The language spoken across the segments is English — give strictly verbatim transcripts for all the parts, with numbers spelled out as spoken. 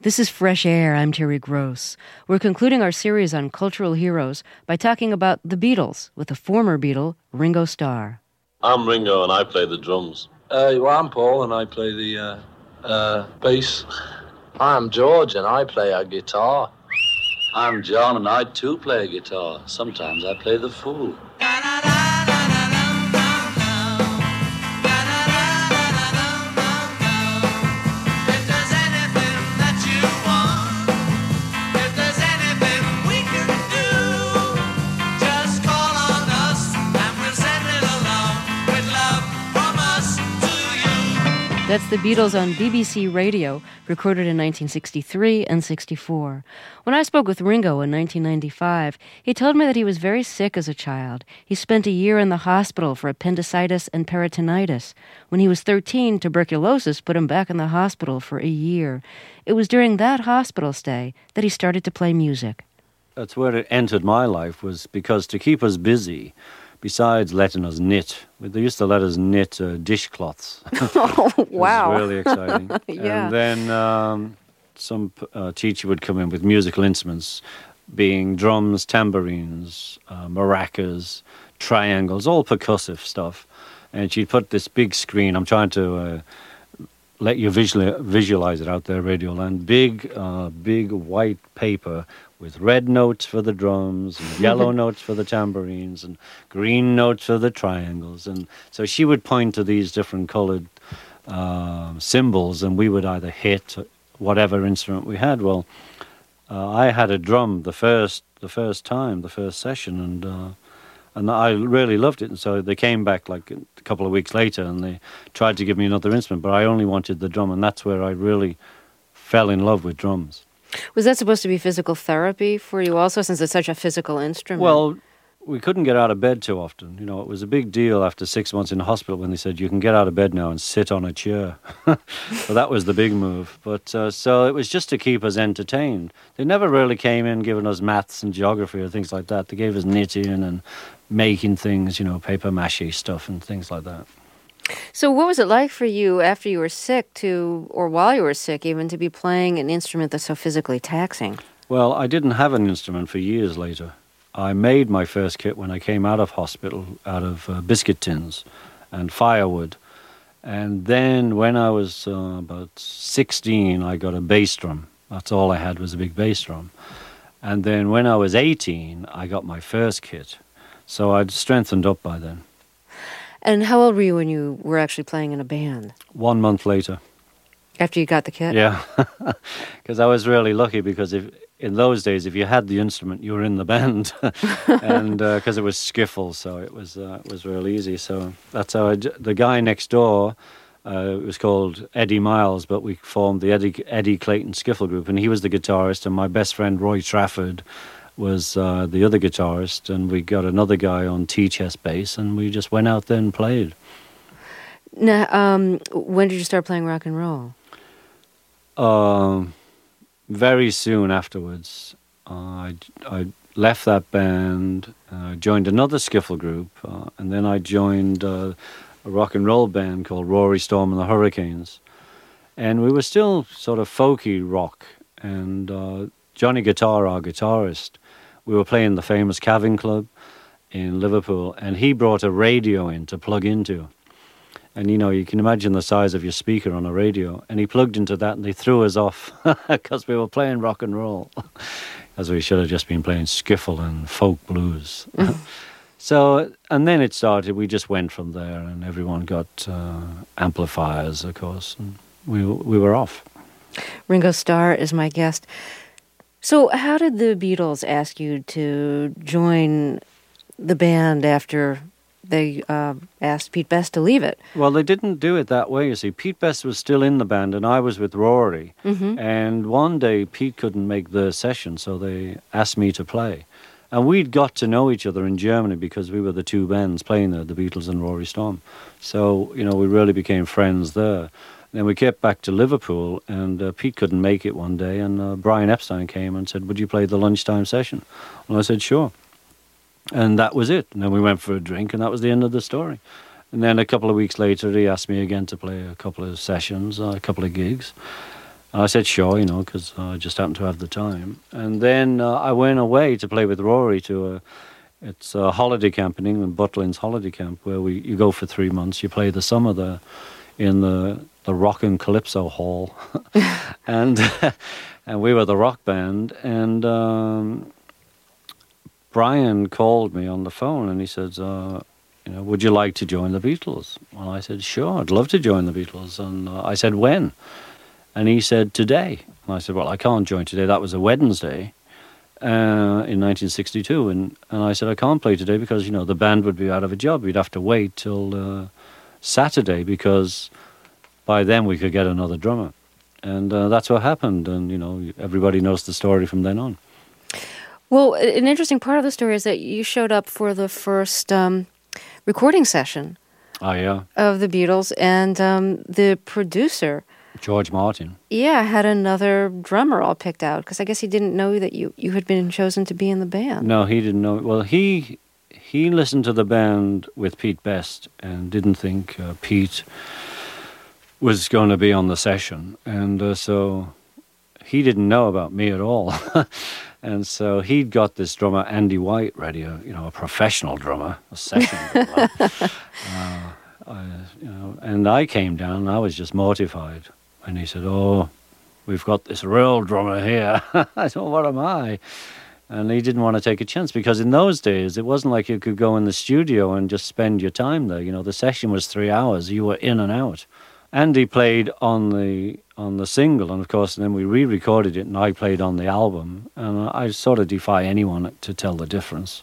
This is Fresh Air. I'm Terry Gross. We're concluding our series on cultural heroes by talking about the Beatles with the former Beatle, Ringo Starr. I'm Ringo and I play the drums. Uh, well, I'm Paul and I play the uh, uh, bass. I'm George and I play a guitar. I'm John and I too play a guitar. Sometimes I play the fool. That's the Beatles on B B C Radio, recorded in nineteen sixty-three and sixty-four. When I spoke with Ringo in nineteen ninety-five, he told me that he was very sick as a child. He spent a year in the hospital for appendicitis and peritonitis. When he was thirteen, tuberculosis put him back in the hospital for a year. It was during that hospital stay that he started to play music. That's where it entered my life, was because to keep us busy, besides letting us knit, they used to let us knit uh, dishcloths. Oh, wow. It was really exciting. Yeah. And then um, some uh, teacher would come in with musical instruments, being drums, tambourines, uh, maracas, triangles, all percussive stuff. And she'd put this big screen. I'm trying to uh, let you visually, visualize it out there, Radio Land. Big, uh, big white paper with red notes for the drums and yellow notes for the tambourines and green notes for the triangles. And so she would point to these different colored uh, symbols, and we would either hit whatever instrument we had. Well, uh, I had a drum the first the first time, the first session, and uh, and I really loved it. And so they came back like a couple of weeks later and they tried to give me another instrument, but I only wanted the drum, and that's where I really fell in love with drums. Was that supposed to be physical therapy for you also, since it's such a physical instrument? Well, we couldn't get out of bed too often. You know, it was a big deal after six months in the hospital when they said, you can get out of bed now and sit on a chair. So that was the big move. But uh, so it was just to keep us entertained. They never really came in giving us maths and geography or things like that. They gave us knitting and making things, you know, paper mache stuff and things like that. So what was it like for you after you were sick to, or while you were sick even, to be playing an instrument that's so physically taxing? Well, I didn't have an instrument for years later. I made my first kit when I came out of hospital, out of uh, biscuit tins and firewood. And then when I was uh, about sixteen, I got a bass drum. That's all I had was a big bass drum. And then when I was eighteen, I got my first kit. So I'd strengthened up by then. And how old were you when you were actually playing in a band? One month later. After you got the kit? Yeah, because I was really lucky, because if in those days, if you had the instrument, you were in the band, and because uh, it was skiffle, so it was uh, it was real easy. So that's how I, the guy next door, uh, it was called Eddie Miles, but we formed the Eddie, Eddie Clayton Skiffle Group, and he was the guitarist, and my best friend Roy Trafford was uh, the other guitarist, and we got another guy on T-chest bass, and we just went out there and played. Now, um, when did you start playing rock and roll? Um, very soon afterwards. Uh, I, I left that band, uh, joined another skiffle group, uh, and then I joined uh, a rock and roll band called Rory Storm and the Hurricanes. And we were still sort of folky rock, and uh, Johnny Guitar, our guitarist, we were playing the famous Cavern Club in Liverpool, and he brought a radio in to plug into. And, you know, you can imagine the size of your speaker on a radio. And he plugged into that, and they threw us off because we were playing rock and roll, as we should have just been playing skiffle and folk blues. So, and then it started. We just went from there, and everyone got uh, amplifiers, of course, and we we were off. Ringo Starr is my guest. So how did the Beatles ask you to join the band after they uh, asked Pete Best to leave it? Well, they didn't do it that way, you see. Pete Best was still in the band, and I was with Rory. Mm-hmm. And one day, Pete couldn't make the session, so they asked me to play. And we'd got to know each other in Germany because we were the two bands playing there, the Beatles and Rory Storm. So, you know, we really became friends there. Then we kept back to Liverpool, and uh, Pete couldn't make it one day, and uh, Brian Epstein came and said, would you play the lunchtime session? And I said, sure. And that was it. And then we went for a drink, and that was the end of the story. And then a couple of weeks later, he asked me again to play a couple of sessions, uh, a couple of gigs. And I said, sure, you know, because I just happened to have the time. And then uh, I went away to play with Rory to a, it's a holiday camp in England, Butlins Holiday Camp, where we you go for three months. You play the summer there in the the Rock and Calypso Hall, and and we were the rock band. And um, Brian called me on the phone, and he said, uh, you know, would you like to join the Beatles? And I said, sure, I'd love to join the Beatles. And uh, I said, when? And he said, today. And I said, well, I can't join today. That was a Wednesday uh, in nineteen sixty-two. And, and I said, I can't play today because, you know, the band would be out of a job. We'd have to wait till uh, Saturday because by then we could get another drummer. And uh, that's what happened. And, you know, everybody knows the story from then on. Well, an interesting part of the story is that you showed up for the first um, recording session Oh, yeah. of the Beatles, and um, the producer... George Martin. Yeah, had another drummer all picked out, because I guess he didn't know that you, you had been chosen to be in the band. No, he didn't know. Well, he he listened to the band with Pete Best and didn't think uh, Pete was going to be on the session. And uh, so he didn't know about me at all. And so he'd got this drummer, Andy White, ready, a, you know, a professional drummer, a session drummer. uh, I, you know, and I came down and I was just mortified. And he said, oh, we've got this real drummer here. I said, well, what am I? And he didn't want to take a chance because in those days, it wasn't like you could go in the studio and just spend your time there. You know, the session was three hours. You were in and out. Andy played on the on the single, and of course, then we re-recorded it, and I played on the album. And I sort of defy anyone to tell the difference.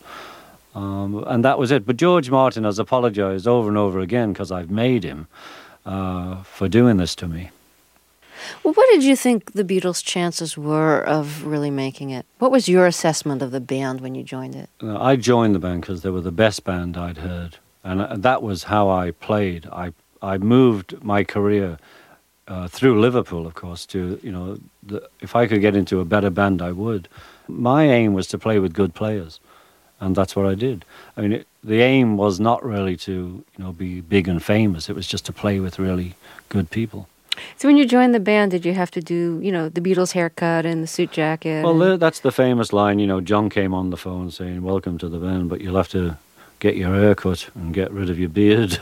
Um, and that was it. But George Martin has apologized over and over again because I've made him uh, for doing this to me. Well, what did you think the Beatles' chances were of really making it? What was your assessment of the band when you joined it? Uh, I joined the band because they were the best band I'd heard. And uh, that was how I played. I I moved my career uh, through Liverpool, of course, to, you know, the, if I could get into a better band, I would. My aim was to play with good players. And that's what I did. I mean, it, the aim was not really to, you know, be big and famous. It was just to play with really good people. So when you joined the band, did you have to do, you know, the Beatles haircut and the suit jacket? Well, and... that's the famous line, you know, John came on the phone saying, welcome to the band, but you'll have to get your hair cut and get rid of your beard.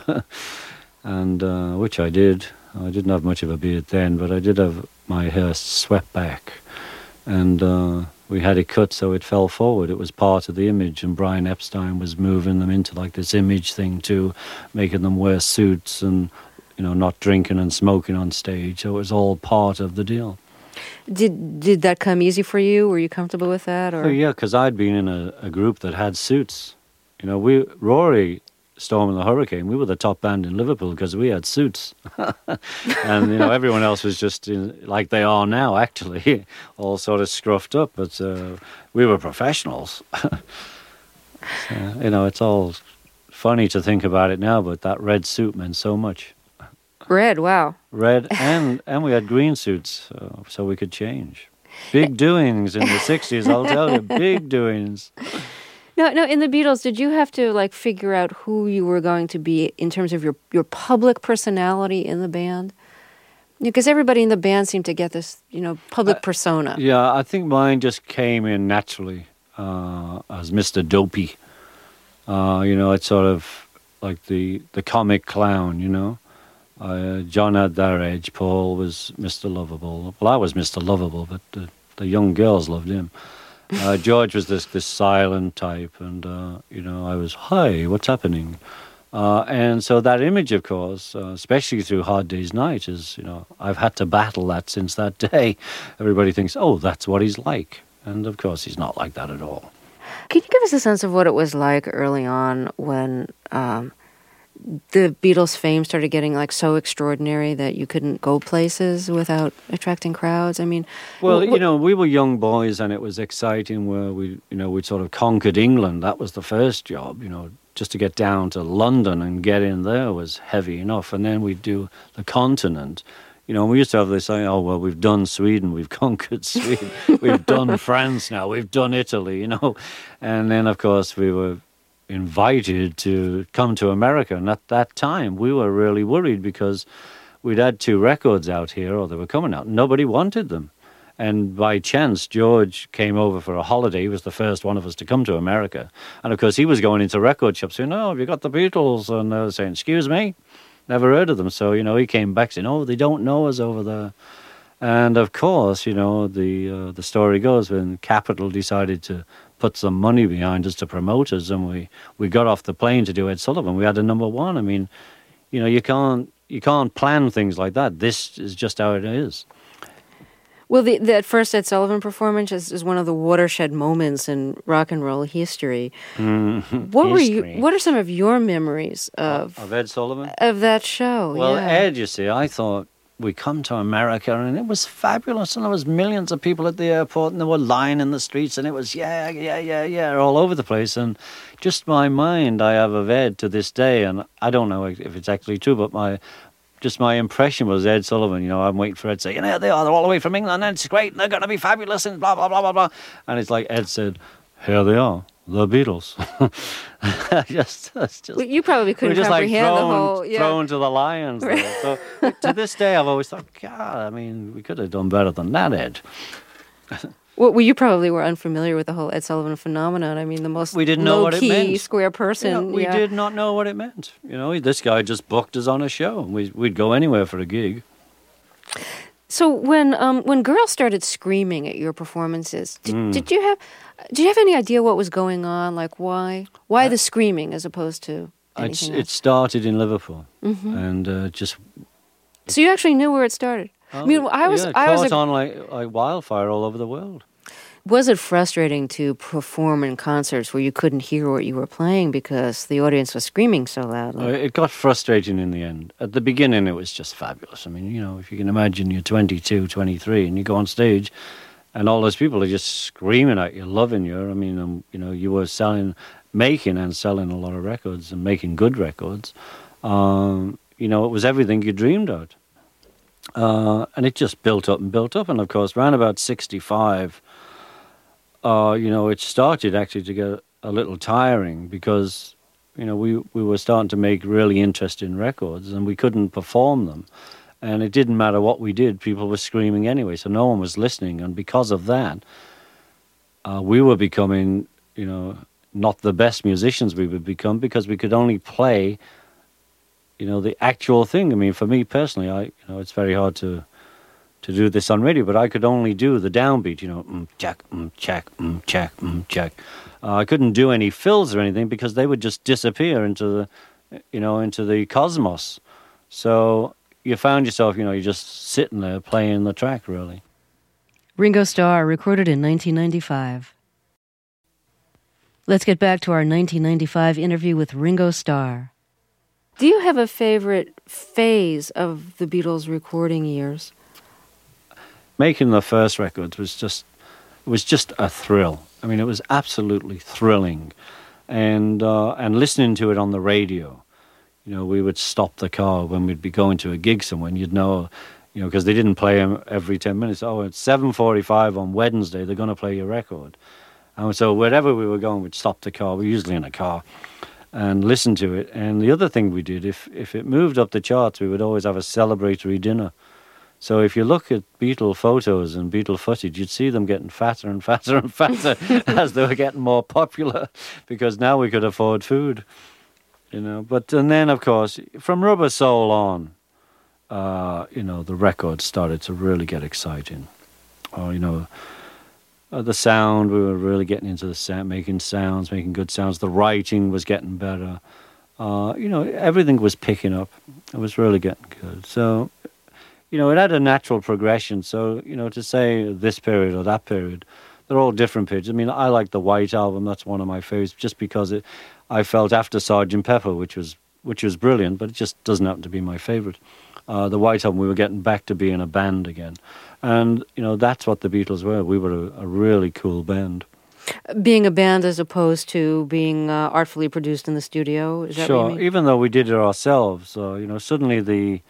and uh, which I did. I didn't have much of a beard then, but I did have my hair swept back. And... Uh, we had it cut so it fell forward. It was part of the image, and Brian Epstein was moving them into like this image thing too, making them wear suits and, you know, not drinking and smoking on stage. So it was all part of the deal. Did did that come easy for you? Were you comfortable with that? Or? Oh, yeah, because I'd been in a, a group that had suits. You know, we Rory, Storm and the Hurricane, we were the top band in Liverpool because we had suits. And, you know, everyone else was just in, like they are now, actually, all sort of scruffed up. But uh, we were professionals. So, you know, it's all funny to think about it now, but that red suit meant so much. Red, wow. Red, and, and we had green suits, uh, so we could change. Big doings in the sixties, I'll tell you, big doings. No, no. In the Beatles, did you have to like figure out who you were going to be in terms of your your public personality in the band? Because everybody in the band seemed to get this, you know, public uh, persona. Yeah, I think mine just came in naturally uh, as Mister Dopey. Uh, you know, it's sort of like the the comic clown. You know, uh, John had that edge. Paul was Mister Lovable. Well, I was Mister Lovable, but the, the young girls loved him. Uh, George was this this silent type, and uh, you know, I was, hi, what's happening? Uh, and so that image, of course, uh, especially through Hard Day's Night, is, you know, I've had to battle that since that day. Everybody thinks, oh, that's what he's like, and of course, he's not like that at all. Can you give us a sense of what it was like early on when um, the Beatles' fame started getting like so extraordinary that you couldn't go places without attracting crowds? I mean, well, wh- you know, we were young boys, and it was exciting. Where we, you know, we sort of conquered England. That was the first job. You know, just to get down to London and get in there was heavy enough, and then we'd do the continent. You know, we used to have this saying, oh, well, we've done Sweden, we've conquered Sweden, we've done France now, we've done Italy, you know. And then, of course, we were invited to come to America. And at that time, we were really worried because we'd had two records out here, or they were coming out. Nobody wanted them. And by chance, George came over for a holiday. He was the first one of us to come to America. And, of course, he was going into record shops saying, oh, have you got the Beatles? And they were saying, excuse me, never heard of them. So, you know, he came back saying, oh, they don't know us over there. And, of course, you know, the uh, the story goes when Capitol decided to put some money behind us to promote us, and we, we got off the plane to do Ed Sullivan. We had a number one. I mean, you know, you can't, you can't plan things like that. This is just how it is. Well, the, that first Ed Sullivan performance is, is one of the watershed moments in rock and roll history. Mm-hmm. What history. were you? What are some of your memories of of Ed Sullivan? Of that show? Well, yeah. Ed, you see, I thought we come to America and it was fabulous, and there was millions of people at the airport, and they were lying in the streets, and it was yeah, yeah, yeah, yeah, all over the place. And just my mind, I have of Ed to this day, and I don't know if it's actually true, but my Just my impression was Ed Sullivan. You know, I'm waiting for Ed to say, you know, they are, they're all the way from England, and it's great, and they're going to be fabulous, and blah, blah, blah, blah, blah. And it's like Ed said, here they are, the Beatles. just, just, Well, you probably couldn't just comprehend like thrown, the whole... Yeah. thrown to the lions. There. So to this day, I've always thought, God, I mean, we could have done better than that, Ed. Well, well, you probably were unfamiliar with the whole Ed Sullivan phenomenon. I mean, the most we didn't know what it low-key meant. square person. You know, we yeah. did not know what it meant. You know, this guy just booked us on a show. We, we'd go anywhere for a gig. So when um, when girls started screaming at your performances, did, Mm. did you have did you have any idea what was going on? Like why why the screaming as opposed to It's, anything it else? started in Liverpool, Mhm. and uh, just So you actually knew where it started. I mean, I was yeah, it I was caught a, on like, like wildfire all over the world. Was it frustrating to perform in concerts where you couldn't hear what you were playing because the audience was screaming so loudly? Uh, It got frustrating in the end. At the beginning, it was just fabulous. I mean, you know, if you can imagine you're twenty-two, twenty-three, and you go on stage, and all those people are just screaming at you, loving you. I mean, um, you know, you were selling, making and selling a lot of records and making good records. Um, you know, it was everything you dreamed of. Uh, and it just built up and built up. And, of course, around about sixty-five... Uh, you know, it started actually to get a little tiring because, you know, we, we were starting to make really interesting records and we couldn't perform them. And it didn't matter what we did, people were screaming anyway, so no one was listening. And because of that, uh, we were becoming, you know, not the best musicians we would become because we could only play, you know, the actual thing. I mean, for me personally, I, you know, it's very hard to... to do this on radio, but I could only do the downbeat, you know, mm, check, mm, check, mm, check, mm, check. Uh, I couldn't do any fills or anything because they would just disappear into the, you know, into the cosmos. So you found yourself, you know, you're just sitting there playing the track, really. Ringo Starr, recorded in nineteen ninety-five. Let's get back to our nineteen ninety-five interview with Ringo Starr. Do you have a favorite phase of the Beatles' recording years? Making the first records was just it was just a thrill. I mean, it was absolutely thrilling, and uh, and listening to it on the radio. You know, we would stop the car when we'd be going to a gig somewhere, and you'd know, you know, because they didn't play them every ten minutes. Oh, it's seven forty-five on Wednesday. They're going to play your record, and so wherever we were going, we'd stop the car. We were usually in a car, and listen to it. And the other thing we did, if if it moved up the charts, we would always have a celebratory dinner. So if you look at Beatle photos and Beatle footage, you'd see them getting fatter and fatter and fatter as they were getting more popular, because now we could afford food, you know. But and then, of course, from Rubber Soul on, uh, you know, the records started to really get exciting. Or, you know, uh, the sound, we were really getting into the sound, making sounds, making good sounds. The writing was getting better. Uh, you know, everything was picking up. It was really getting good. So... you know, it had a natural progression. So, you know, to say this period or that period, they're all different periods. I mean, I like the White Album. That's one of my favorites, just because it, I felt after Sergeant Pepper, which was which was brilliant, but it just doesn't happen to be my favorite. Uh, the White Album, we were getting back to being a band again. And, you know, that's what the Beatles were. We were a, a really cool band. Being a band as opposed to being uh, artfully produced in the studio? Is that sure, what you mean? even though we did it ourselves, uh, you know, suddenly the...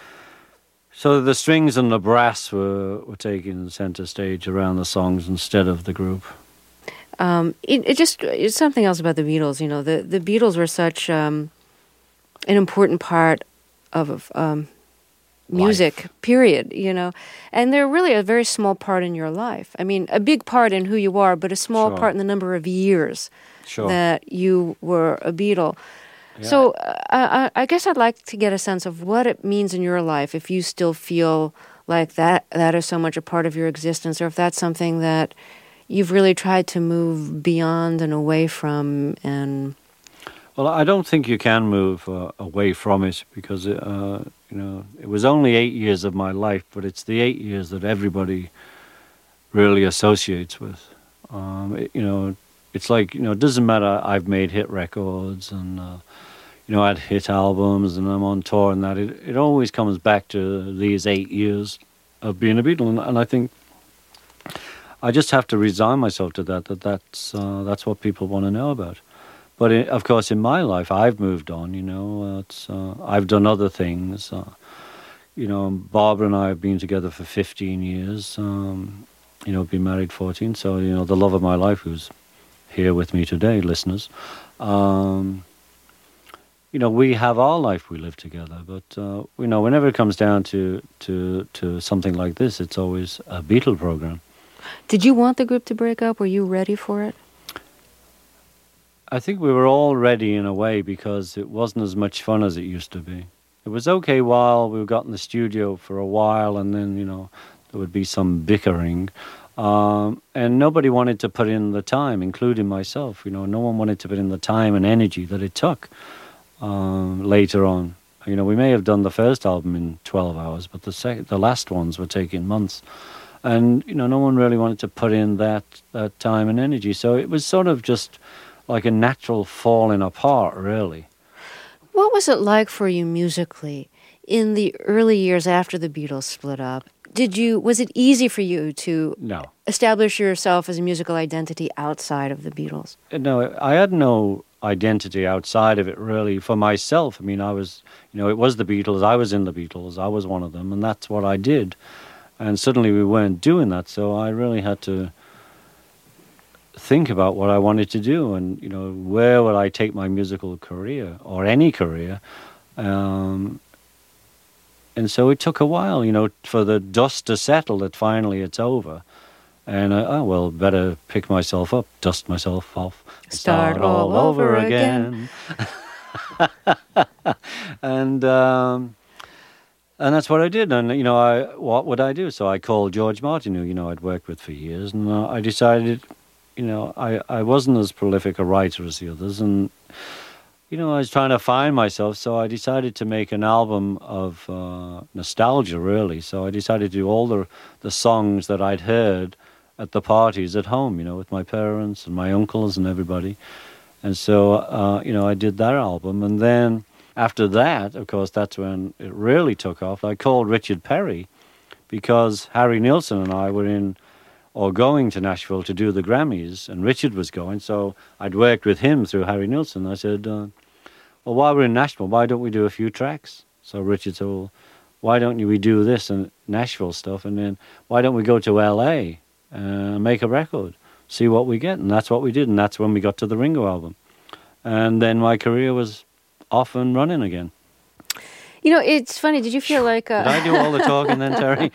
So the strings and the brass were, were taking center stage around the songs instead of the group. Um, it, it just it's something else about the Beatles. You know, the the Beatles were such um, an important part of um, music, life. period, you know. And they're really a very small part in your life. I mean, a big part in who you are, but a small Sure. part in the number of years Sure. that you were a Beatle. Yeah. So uh, I, I guess I'd like to get a sense of what it means in your life if you still feel like that that is so much a part of your existence, or if that's something that you've really tried to move beyond and away from. And Well, I don't think you can move uh, away from it because, uh, you know, it was only eight years of my life, but it's the eight years that everybody really associates with. Um, it, you know, it's like, you know, it doesn't matter. I've made hit records and, uh, you know, I had hit albums and I'm on tour and that. It, it always comes back to these eight years of being a Beatle. And, and I think I just have to resign myself to that, that that's, uh, that's what people want to know about. But it, of course, in my life, I've moved on. You know, uh, it's uh, I've done other things. Uh, you know, Barbara and I have been together for fifteen years. Um, you know, been married fourteen. So you know, the love of my life, who's here with me today, listeners. Um, you know, we have our life we live together. But uh, you know, whenever it comes down to to to something like this, it's always a Beatle program. did you want the group to break up? Were you ready for it? I think we were all ready in a way because it wasn't as much fun as it used to be. It was okay while we got in the studio for a while and then, you know, there would be some bickering. Um, and nobody wanted to put in the time, including myself. You know, no one wanted to put in the time and energy that it took um, later on. You know, we may have done the first album in twelve hours, but the sec- the last ones were taking months. And, you know, no one really wanted to put in that, that time and energy. So it was sort of just like a natural falling apart, really. What was it like for you musically in the early years after the Beatles split up? Did you was it easy for you to No. establish yourself as a musical identity outside of the Beatles? No, I had no identity outside of it, really, for myself. I mean, I was, you know, it was the Beatles. I was in the Beatles. I was one of them, and that's what I did. And suddenly we weren't doing that, so I really had to think about what I wanted to do and, you know, where would I take my musical career or any career. Um, and so it took a while, you know, for the dust to settle that finally it's over. And, I, oh, well, better pick myself up, dust myself off, and Start all over again. and um, and that's what I did. And, you know, I what would I do? So I called George Martin, who, you know, I'd worked with for years, and uh, I decided, you know, I, I wasn't as prolific a writer as the others, and, you know, I was trying to find myself, so I decided to make an album of uh, nostalgia, really. So I decided to do all the the songs that I'd heard at the parties at home, you know, with my parents and my uncles and everybody. And so, uh, you know, I did that album. And then after that, of course, that's when it really took off. I called Richard Perry because Harry Nilsson and I were in or going to Nashville to do the Grammys, and Richard was going, so I'd worked with him through Harry Nilsson. I said, uh, well, while we're in Nashville, why don't we do a few tracks? So Richard said, well, why don't we do this and Nashville stuff, and then why don't we go to L A and make a record, see what we get? And that's what we did, and that's when we got to the Ringo album. And then my career was off and running again. You know, it's funny. Did you feel like... Uh, Did I do all the talking then, Terry?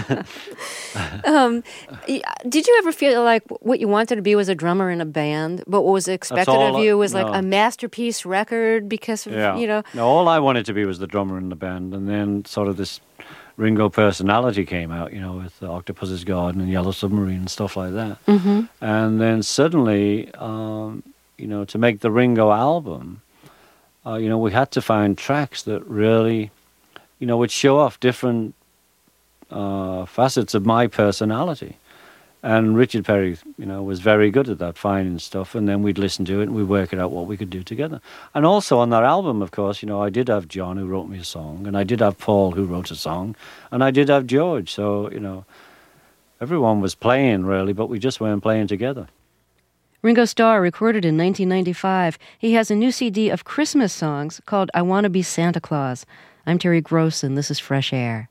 um, did you ever feel like what you wanted to be was a drummer in a band, but what was expected all of you I- was like no. a masterpiece record because of, Yeah. you know... No, all I wanted to be was the drummer in the band, and then sort of this Ringo personality came out, you know, with uh, Octopus's Garden and Yellow Submarine and stuff like that. Mm-hmm. And then suddenly, um, you know, to make the Ringo album, uh, you know, we had to find tracks that really, you know, would show off different uh, facets of my personality. And Richard Perry, you know, was very good at that, finding stuff, and then we'd listen to it and we'd work it out what we could do together. And also on that album, of course, you know, I did have John, who wrote me a song, and I did have Paul, who wrote a song, and I did have George. So, you know, everyone was playing, really, but we just weren't playing together. Ringo Starr recorded in nineteen ninety-five. He has a new C D of Christmas songs called I Want to Be Santa Claus. I'm Terry Gross, and this is Fresh Air.